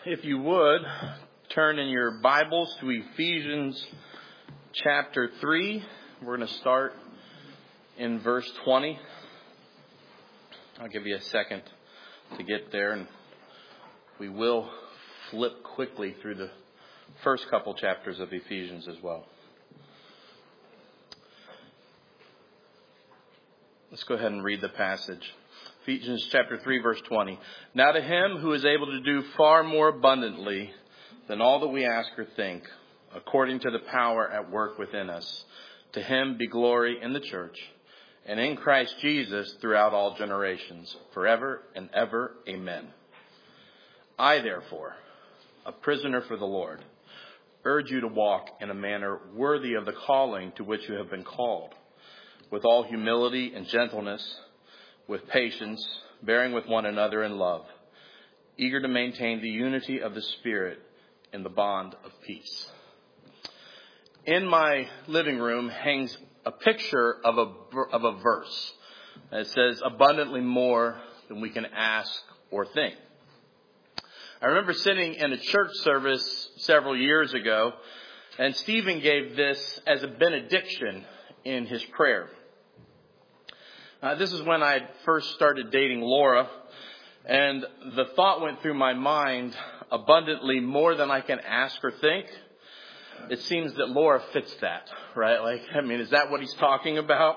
If you would, turn in your Bibles to Ephesians chapter 3. We're going to start in verse 20. I'll give you a second to get there, and we will flip quickly through the first couple chapters of Ephesians as well. Let's go ahead and read the passage. Ephesians chapter 3, verse 20. Now to him who is able to do far more abundantly than all that we ask or think, according to the power at work within us, to him be glory in the church and in Christ Jesus throughout all generations, forever and ever. Amen. I, therefore, a prisoner for the Lord, urge you to walk in a manner worthy of the calling to which you have been called, with all humility and gentleness, with patience, bearing with one another in love, eager to maintain the unity of the Spirit in the bond of peace. In my living room hangs a picture of a verse. It says, abundantly more than we can ask or think. I remember sitting in a church service several years ago, and Stephen gave this as a benediction in his prayer. This is when I first started dating Laura, and the thought went through my mind, abundantly more than I can ask or think. It seems that Laura fits that, right? Is that what he's talking about?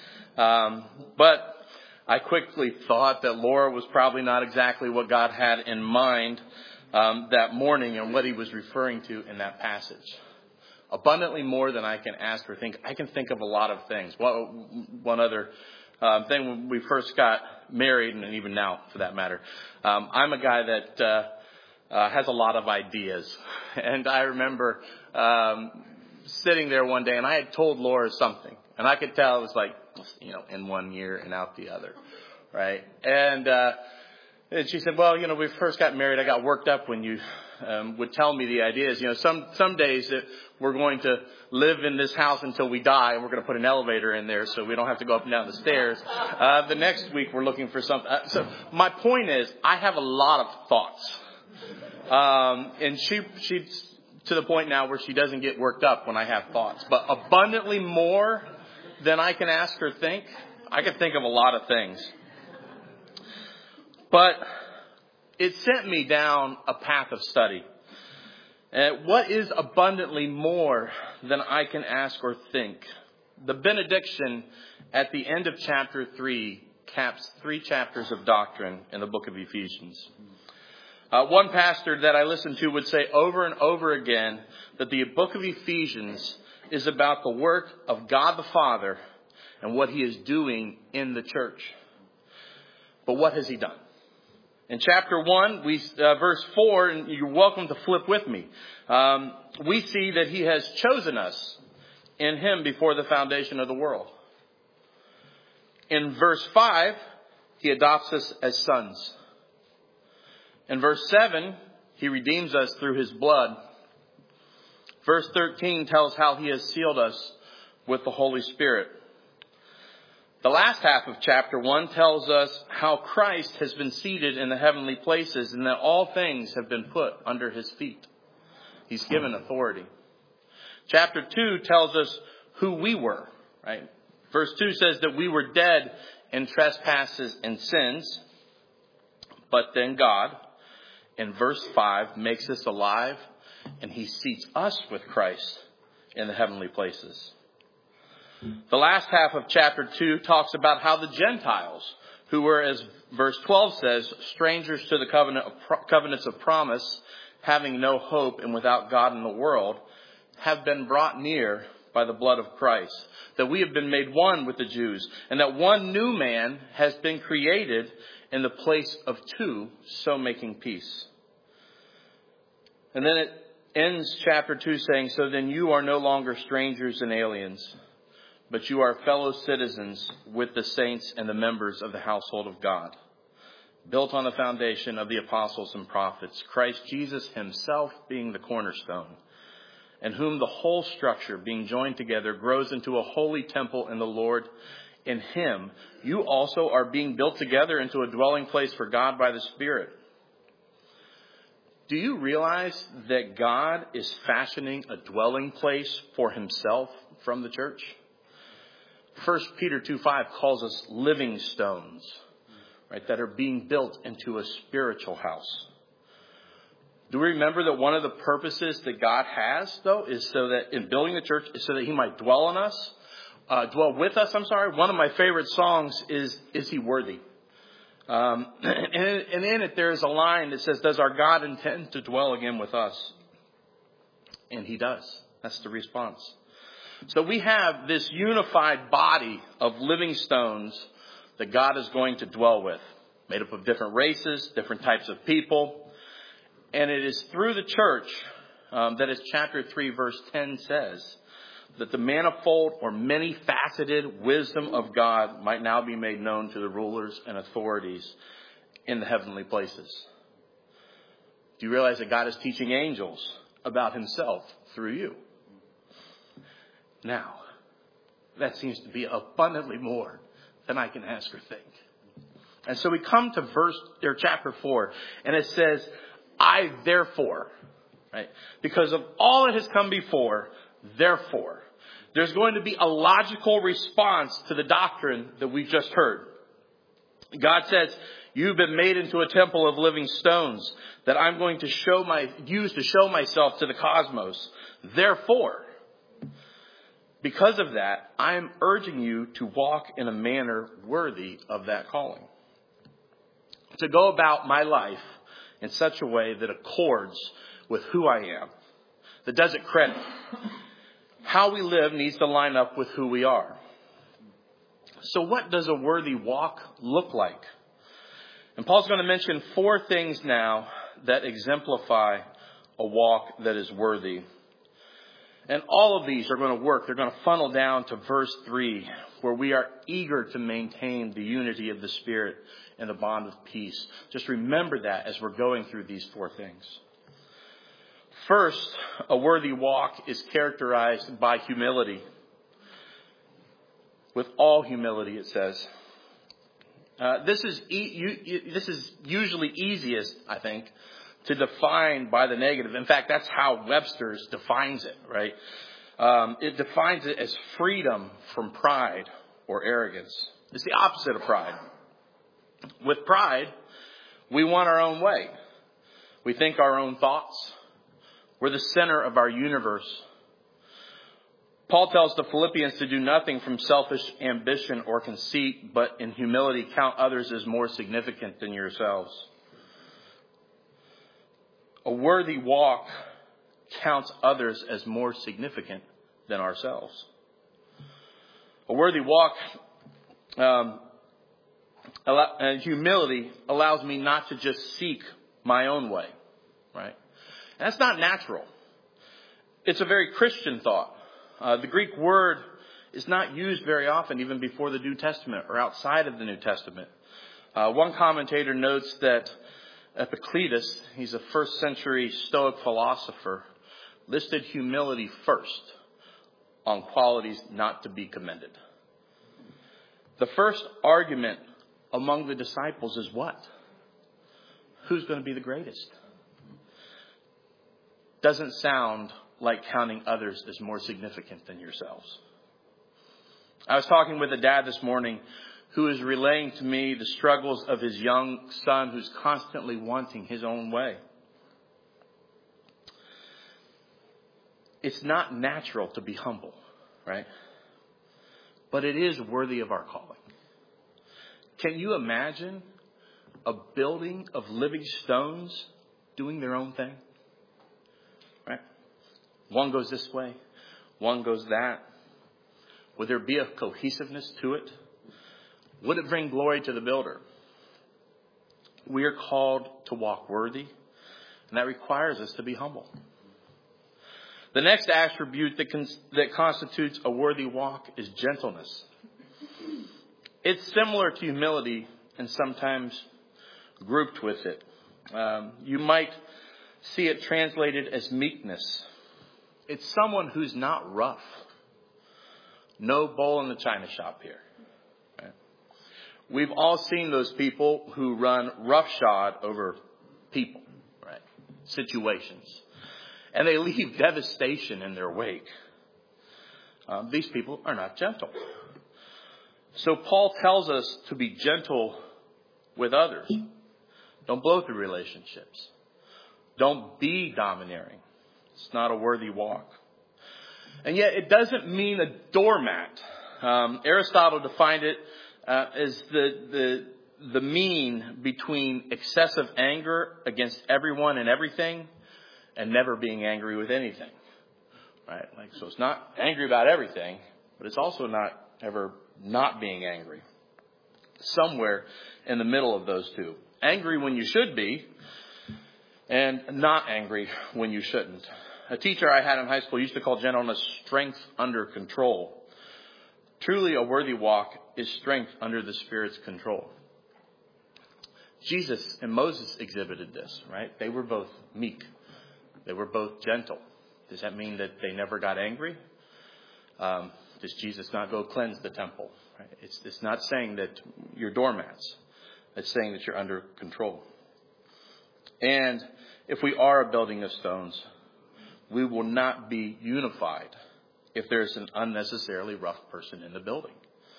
But I quickly thought that Laura was probably not exactly what God had in mind that morning and what he was referring to in that passage. Abundantly more than I can ask or think. I can think of a lot of things. One other thing, when we first got married, and even now for that matter, I'm a guy that has a lot of ideas. And I remember sitting there one day, and I had told Laura something, and I could tell it was like, in one ear and out the other, right? And she said, well, when we first got married, I got worked up when you would tell me the ideas. Some days that we're going to live in this house until we die, and we're going to put an elevator in there so we don't have to go up and down the stairs. The next week we're looking for something. So my point is, I have a lot of thoughts. And she's to the point now where she doesn't get worked up when I have thoughts. But abundantly more than I can ask or think, I can think of a lot of things. But it sent me down a path of study. What is abundantly more than I can ask or think? The benediction at the end of chapter 3 caps 3 chapters of doctrine in the book of Ephesians. One pastor that I listened to would say over and over again that the book of Ephesians is about the work of God the Father and what he is doing in the church. But what has he done? In chapter 1, verse 4, and you're welcome to flip with me, we see that he has chosen us in him before the foundation of the world. In verse 5, he adopts us as sons. In verse 7, he redeems us through his blood. Verse 13 tells how he has sealed us with the Holy Spirit. The last half of chapter 1 tells us how Christ has been seated in the heavenly places and that all things have been put under his feet. He's given authority. Chapter 2 tells us who we were, right? Verse 2 says that we were dead in trespasses and sins, but then God, in verse 5, makes us alive, and he seats us with Christ in the heavenly places. The last half of chapter 2 talks about how the Gentiles, who were, as verse 12 says, strangers to the covenants of promise, having no hope and without God in the world, have been brought near by the blood of Christ. That we have been made one with the Jews, and that one new man has been created in the place of two, so making peace. And then it ends chapter 2 saying, so then you are no longer strangers and aliens, but you are fellow citizens with the saints and the members of the household of God, built on the foundation of the apostles and prophets, Christ Jesus himself being the cornerstone, in whom the whole structure being joined together grows into a holy temple in the Lord. In him, you also are being built together into a dwelling place for God by the Spirit. Do you realize that God is fashioning a dwelling place for himself from the church? 1 Peter 2:5 calls us living stones, right, that are being built into a spiritual house. Do we remember that one of the purposes that God has, though, is so that in building the church is so that he might dwell with us? One of my favorite songs is He Worthy? And in it, there is a line that says, does our God intend to dwell again with us? And he does. That's the response. So we have this unified body of living stones that God is going to dwell with, made up of different races, different types of people. And it is through the church that, as chapter 3, verse 10 says, that the manifold or many-faceted wisdom of God might now be made known to the rulers and authorities in the heavenly places. Do you realize that God is teaching angels about himself through you? Now, that seems to be abundantly more than I can ask or think. And so we come to chapter 4, and it says, I therefore, right? Because of all that has come before, therefore, there's going to be a logical response to the doctrine that we've just heard. God says, you've been made into a temple of living stones that I'm going to use to show myself to the cosmos. Therefore, because of that, I'm urging you to walk in a manner worthy of that calling. To go about my life in such a way that accords with who I am, that does it credit. How we live needs to line up with who we are. So what does a worthy walk look like? And Paul's going to mention 4 things now that exemplify a walk that is worthy. And all of these are going to work. They're going to funnel down to verse 3, where we are eager to maintain the unity of the Spirit and the bond of peace. Just remember that as we're going through these 4 things. First, a worthy walk is characterized by humility. With all humility, it says. This is usually easiest, I think, to define by the negative. In fact, that's how Webster's defines it, right? It defines it as freedom from pride or arrogance. It's the opposite of pride. With pride, we want our own way. We think our own thoughts. We're the center of our universe. Paul tells the Philippians to do nothing from selfish ambition or conceit, but in humility count others as more significant than yourselves. A worthy walk counts others as more significant than ourselves. A worthy walk, humility allows me not to just seek my own way, right? And that's not natural. It's a very Christian thought. The Greek word is not used very often, even before the New Testament or outside of the New Testament. One commentator notes that Epicletus, he's a 1st century Stoic philosopher, listed humility first on qualities not to be commended. The first argument among the disciples is what? Who's going to be the greatest? Doesn't sound like counting others as more significant than yourselves. I was talking with a dad this morning who is relaying to me the struggles of his young son who's constantly wanting his own way. It's not natural to be humble, right? But it is worthy of our calling. Can you imagine a building of living stones doing their own thing? Right? One goes this way, one goes that. Would there be a cohesiveness to it? Would it bring glory to the builder? We are called to walk worthy, and that requires us to be humble. The next attribute that constitutes a worthy walk is gentleness. It's similar to humility and sometimes grouped with it. You might see it translated as meekness. It's someone who's not rough. No bull in the china shop here. Right? We've all seen those people who run roughshod over people. Right? situations. And they leave devastation in their wake. These people are not gentle. So Paul tells us to be gentle with others. Don't blow through relationships. Don't be domineering. It's not a worthy walk. And yet it doesn't mean a doormat. Aristotle defined it as the mean between excessive anger against everyone and everything and never being angry with anything. Right? So it's not angry about everything, but it's also not ever not being angry. Somewhere in the middle of those two. Angry when you should be, and not angry when you shouldn't. A teacher I had in high school used to call gentleness strength under control. Truly a worthy walk is strength under the Spirit's control. Jesus and Moses exhibited this, right? They were both meek. They were both gentle. Does that mean that they never got angry? Does Jesus not go cleanse the temple? Right? It's not saying that you're doormats. It's saying that you're under control. And if we are a building of stones, we will not be unified if there's an unnecessarily rough person in the building.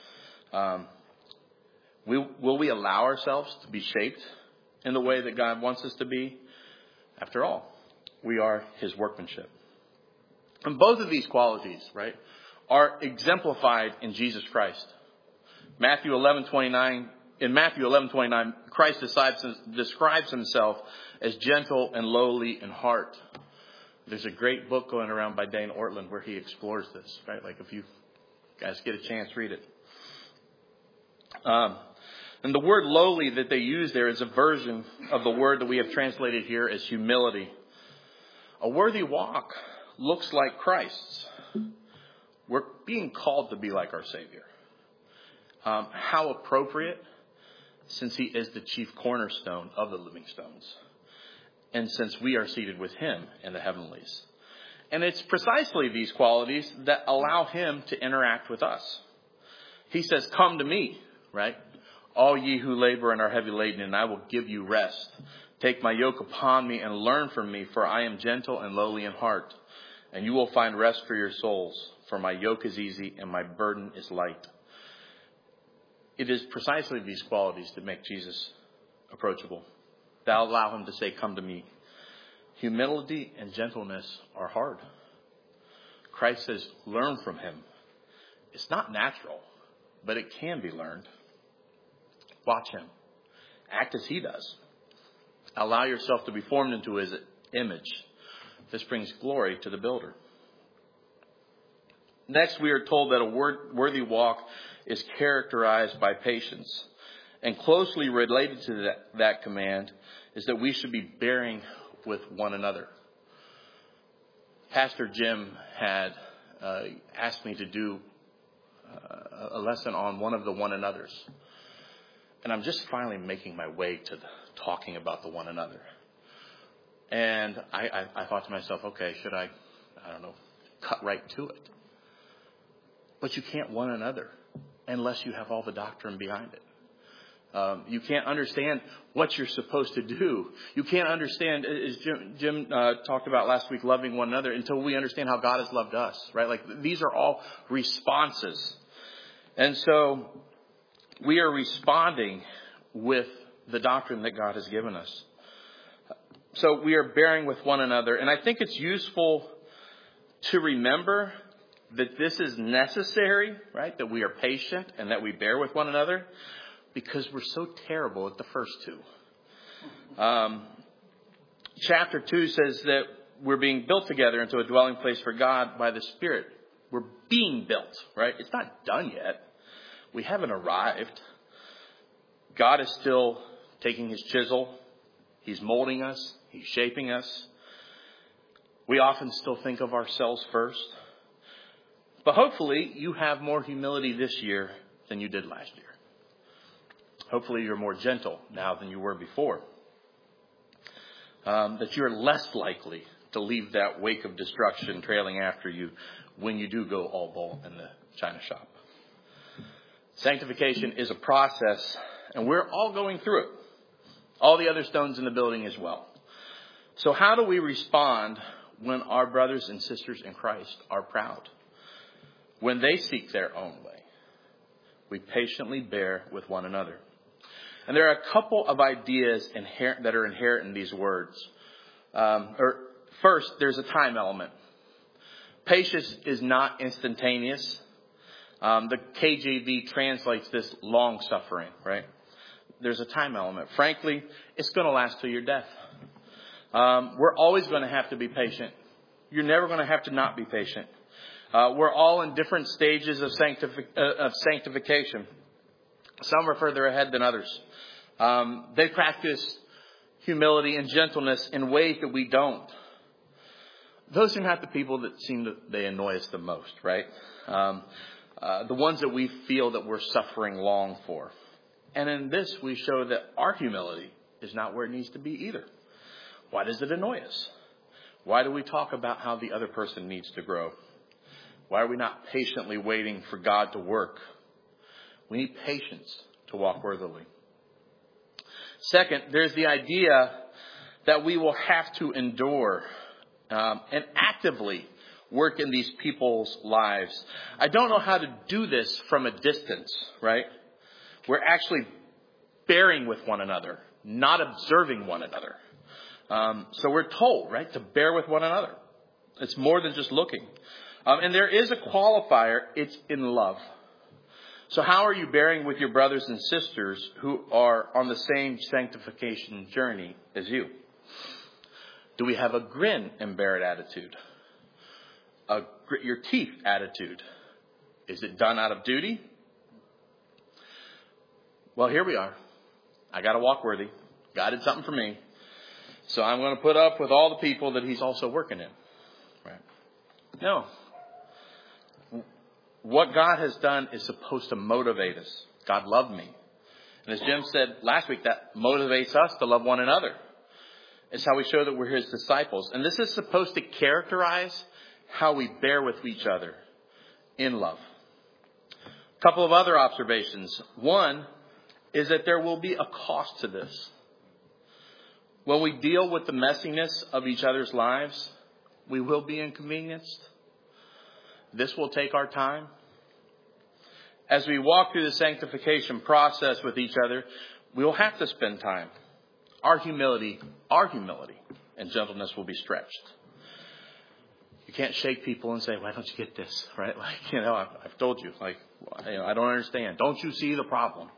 Will we allow ourselves to be shaped in the way that God wants us to be? After all, we are His workmanship. And both of these qualities, right, are exemplified in Jesus Christ. In Matthew 11:29, Christ describes Himself as gentle and lowly in heart. There's a great book going around by Dane Ortland where he explores this, right? Like if you guys get a chance, read it. And the word lowly that they use there is a version of the word that we have translated here as humility. A worthy walk looks like Christ's. We're being called to be like our Savior. How appropriate, since He is the chief cornerstone of the living stones. And since we are seated with Him in the heavenlies. And it's precisely these qualities that allow Him to interact with us. He says, come to me, right? All ye who labor and are heavy laden, and I will give you rest. Take my yoke upon me and learn from me, for I am gentle and lowly in heart. And you will find rest for your souls, for my yoke is easy and my burden is light. It is precisely these qualities that make Jesus approachable. That allow Him to say, come to me. Humility and gentleness are hard. Christ says, learn from Him. It's not natural, but it can be learned. Watch Him. Act as He does. Allow yourself to be formed into His image. This brings glory to the builder. Next, we are told that a worthy walk is characterized by patience. And closely related to that command is that we should be bearing with one another. Pastor Jim had asked me to do a lesson on one of the one another's. And I'm just finally making my way to talking about the one another. And I thought to myself, okay, should I cut right to it? But you can't one another unless you have all the doctrine behind it. You can't understand what you're supposed to do. You can't understand, as Jim talked about last week, loving one another until we understand how God has loved us, right? Like these are all responses. And so we are responding with the doctrine that God has given us. So we are bearing with one another. And I think it's useful to remember that this is necessary, right? That we are patient and that we bear with one another. Because we're so terrible at the first two. Chapter 2 says that we're being built together into a dwelling place for God by the Spirit. We're being built, right? It's not done yet. We haven't arrived. God is still taking His chisel. He's molding us. He's shaping us. We often still think of ourselves first. But hopefully you have more humility this year than you did last year. Hopefully you're more gentle now than you were before. That you're less likely to leave that wake of destruction trailing after you when you do go all ball in the china shop. Sanctification is a process, and we're all going through it. All the other stones in the building as well. So how do we respond when our brothers and sisters in Christ are proud? When they seek their own way, we patiently bear with one another. And there are a couple of ideas that are inherent in these words. First, there's a time element. Patience is not instantaneous. The KJV translates this long suffering, right? There's a time element. Frankly, it's going to last till your death. We're always going to have to be patient. You're never going to have to not be patient. We're all in different stages of sanctification. Some are further ahead than others. They practice humility and gentleness in ways that we don't. Those are not the people that they annoy us the most, right? The ones that we feel that we're suffering long for. And in this, we show that our humility is not where it needs to be either. Why does it annoy us? Why do we talk about how the other person needs to grow? Why are we not patiently waiting for God to work? We need patience to walk worthily. Second, there's the idea that we will have to endure and actively work in these people's lives. I don't know how to do this from a distance, right? We're actually bearing with one another, not observing one another. So we're told, right, to bear with one another. It's more than just looking. And there is a qualifier. It's in love. So how are you bearing with your brothers and sisters who are on the same sanctification journey as you? Do we have a grin and bear it attitude? A grit your teeth attitude? Is it done out of duty? Well, here we are. I got to walk worthy. God did something for me. So I'm going to put up with all the people that he's also working in. Right? No. What God has done is supposed to motivate us. God loved me. And as Jim said last week, that motivates us to love one another. It's how we show that we're his disciples. And this is supposed to characterize how we bear with each other in love. A couple of other observations. One is that there will be a cost to this. When we deal with the messiness of each other's lives, we will be inconvenienced. This will take our time. As we walk through the sanctification process with each other, we will have to spend time. Our humility and gentleness will be stretched. You can't shake people and say, why don't you get this? Right? I've told you, I don't understand. Don't you see the problem?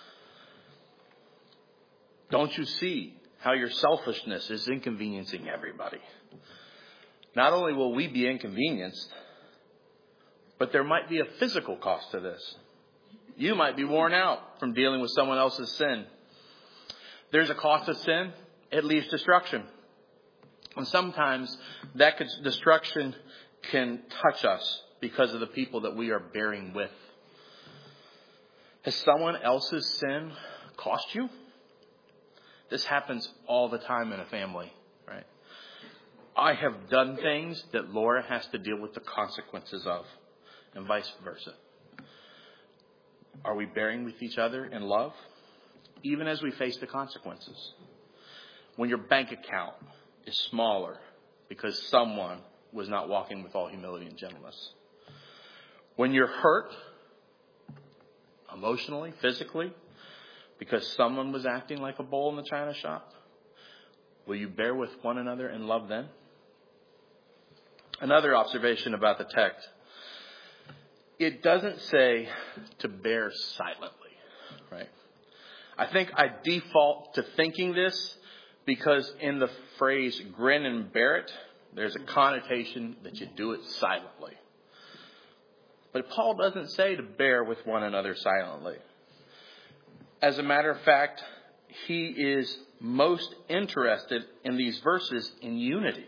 Don't you see how your selfishness is inconveniencing everybody? Not only will we be inconvenienced, but there might be a physical cost to this. You might be worn out from dealing with someone else's sin. There's a cost of sin. It leaves destruction. And sometimes that destruction can touch us because of the people that we are bearing with. Has someone else's sin cost you? This happens all the time in a family, right? I have done things that Laura has to deal with the consequences of, and vice versa. Are we bearing with each other in love, even as we face the consequences? When your bank account is smaller because someone was not walking with all humility and gentleness. When you're hurt, emotionally, physically, because someone was acting like a bull in the china shop, will you bear with one another in love then? Another observation about the text. It doesn't say to bear silently, right? I think I default to thinking this because in the phrase grin and bear it, there's a connotation that you do it silently. But Paul doesn't say to bear with one another silently. As a matter of fact, he is most interested in these verses in unity.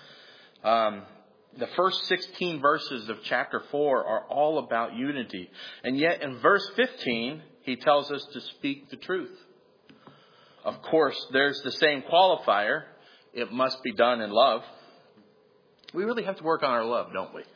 The first 16 verses of chapter 4 are all about unity. And yet in verse 15, he tells us to speak the truth. Of course, there's the same qualifier. It must be done in love. We really have to work on our love, don't we?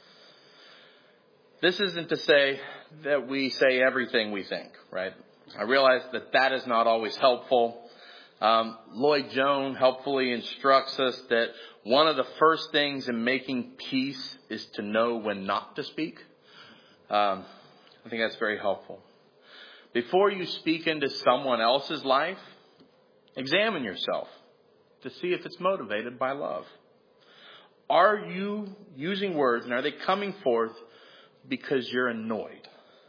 This isn't to say that we say everything we think, right? I realize that is not always helpful. Lloyd Jones helpfully instructs us that one of the first things in making peace is to know when not to speak. I think that's very helpful. Before you speak into someone else's life, examine yourself to see if it's motivated by love. Are you using words and are they coming forth because you're annoyed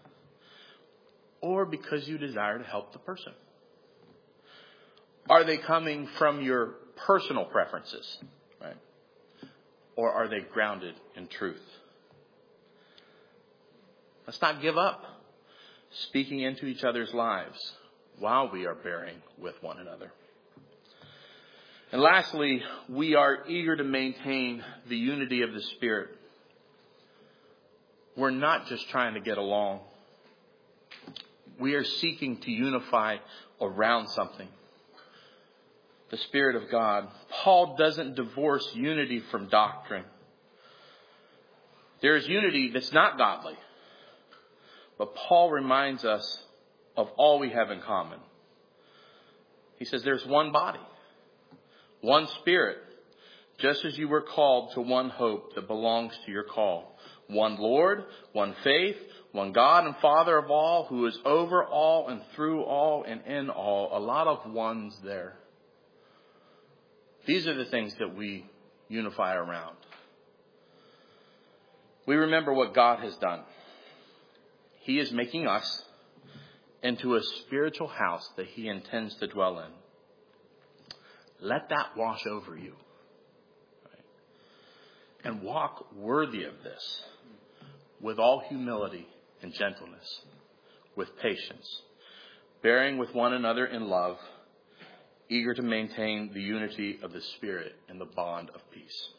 or because you desire to help the person? Are they coming from your personal preferences, right? Or are they grounded in truth? Let's not give up speaking into each other's lives while we are bearing with one another. And lastly, we are eager to maintain the unity of the Spirit. We're not just trying to get along. We are seeking to unify around something. The Spirit of God. Paul doesn't divorce unity from doctrine. There is unity that's not godly. But Paul reminds us of all we have in common. He says there's one body, one Spirit, just as you were called to one hope that belongs to your call. One Lord, one faith, one God and Father of all, who is over all and through all and in all. A lot of ones there. These are the things that we unify around. We remember what God has done. He is making us into a spiritual house that He intends to dwell in. Let that wash over you. Right? And walk worthy of this with all humility and gentleness, with patience, bearing with one another in love, eager to maintain the unity of the Spirit in the bond of peace.